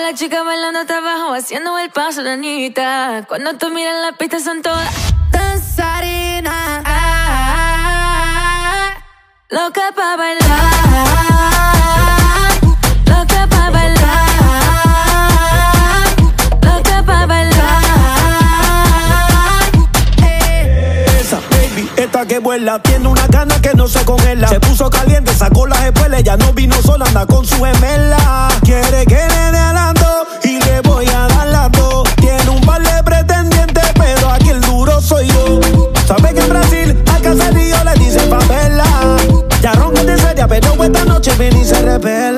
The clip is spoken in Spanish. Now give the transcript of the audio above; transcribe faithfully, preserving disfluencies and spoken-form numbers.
las chicas bailando hasta abajo, haciendo el paso de Anita. Cuando tú miras la pista son todas danzarinas, ah, loca pa' bailar, loca pa' bailar, loca pa' bailar. Esa baby, esta que vuela, tiene una gana que no se congela. Se puso caliente, sacó las espuelas, ya no vino sola, anda con su gemela. Quiere que le dé alando y le voy a dar las dos. Tiene un par de pretendientes, pero aquí el duro soy yo. Sabe que en Brasil al caserío le dicen favela. Ya ronca de seria, pero esta noche ven y se revela.